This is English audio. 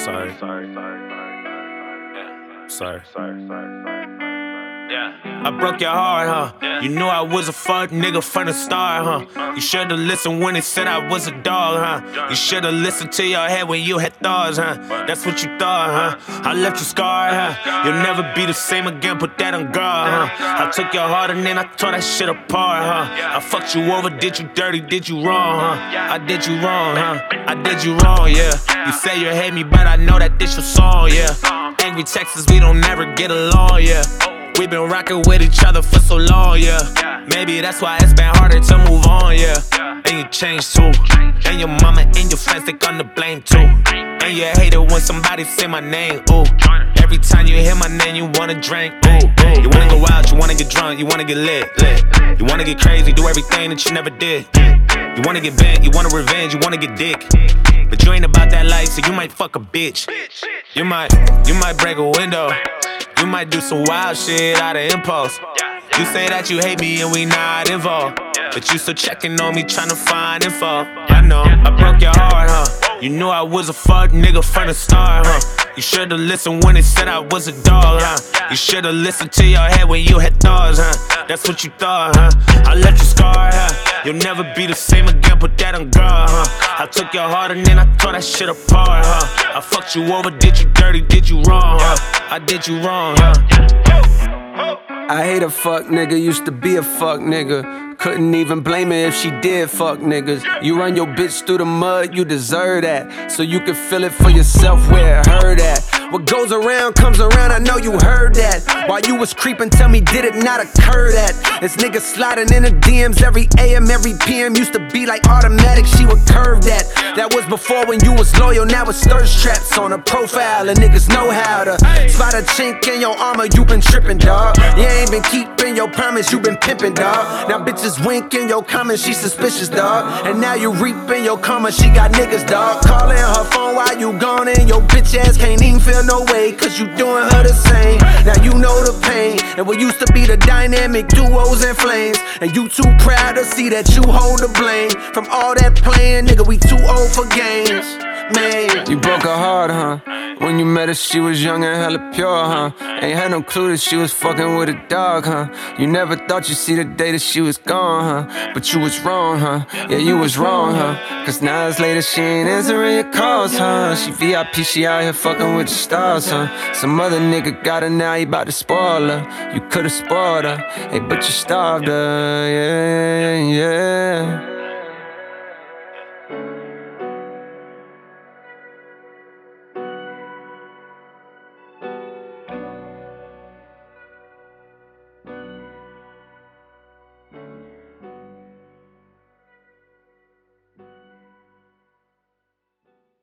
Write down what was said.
Sorry. Yeah. I broke your heart, huh? You knew I was a fuck nigga from the start, huh? You should've listened when they said I was a dog, huh? You should've listened to your head when you had thoughts, huh? That's what you thought, huh? I left you scarred, huh? You'll never be the same again, put that on guard, huh? I took your heart and then I tore that shit apart, huh? I fucked you over, did you dirty, did you wrong, huh? I did you wrong, huh? I did you wrong, yeah. You say you hate me, but I know that this your song, yeah. Angry Texas, we don't never get along, yeah. We been rockin' with each other for so long, yeah. Maybe that's why it's been harder to move on, yeah. And you changed too. And your mama and your friends, they gonna blame too. And you hate it when somebody say my name, ooh. Every time you hear my name, you wanna drink, ooh, ooh. You wanna go out, you wanna get drunk, you wanna get lit. You wanna get crazy, do everything that you never did. You wanna get bent, you wanna revenge, you wanna get dick. But you ain't about that life, so you might fuck a bitch. You might break a window. You might do some wild shit out of impulse. You say that you hate me and we not involved, but you still checking on me trying to find info. I know, I broke your heart, huh? You knew I was a fuck nigga from the start, huh? You should've listened when they said I was a dog, huh? You should've listened to your head when you had thoughts, huh? That's what you thought, huh? I left you scarred, huh? You'll never be the same again, put that on guard, huh? I took your heart and then I tore that shit apart, huh? I fucked you over, did you dirty, did you wrong, huh? I did you wrong, huh? I hate a fuck nigga, used to be a fuck nigga. Couldn't even blame her if she did fuck niggas. You run your bitch through the mud, you deserve that. So you can feel it for yourself where it hurt at. What goes around comes around, I know you heard that. While you was creeping, tell me, did it not occur that this nigga sliding in the DMs every AM, every PM used to be like automatic, she would curve that. That was before when you was loyal, now it's thirst traps on a profile. And niggas know how to spot a chink in your armor, you been tripping, dawg. You ain't been keeping your promise, you been pimping, dawg. Now bitches winking your comments, she suspicious, dawg. And now you reaping your karma, she got niggas, dawg. Calling her phone while you gone and your bitch ass can't even feel no way, cause you doing her the same. Now you know the pain, and what used to be the dynamic duos and flames. And you too proud to see that you hold the blame. From all that playing, nigga, we too old for games, man. You broke her heart, huh? When you met her, she was young and hella pure, huh? Ain't had no clue that she was fucking with a dog, huh? You never thought you'd see the day that she was gone, huh? But you was wrong, huh? Yeah, you was wrong, huh? Cause now it's later, she ain't answering your calls, huh? She VIP, she out here fucking with the stars, huh? Some other nigga got her, now he bout to spoil her. You could've spoiled her, hey, but you starved her, yeah, yeah.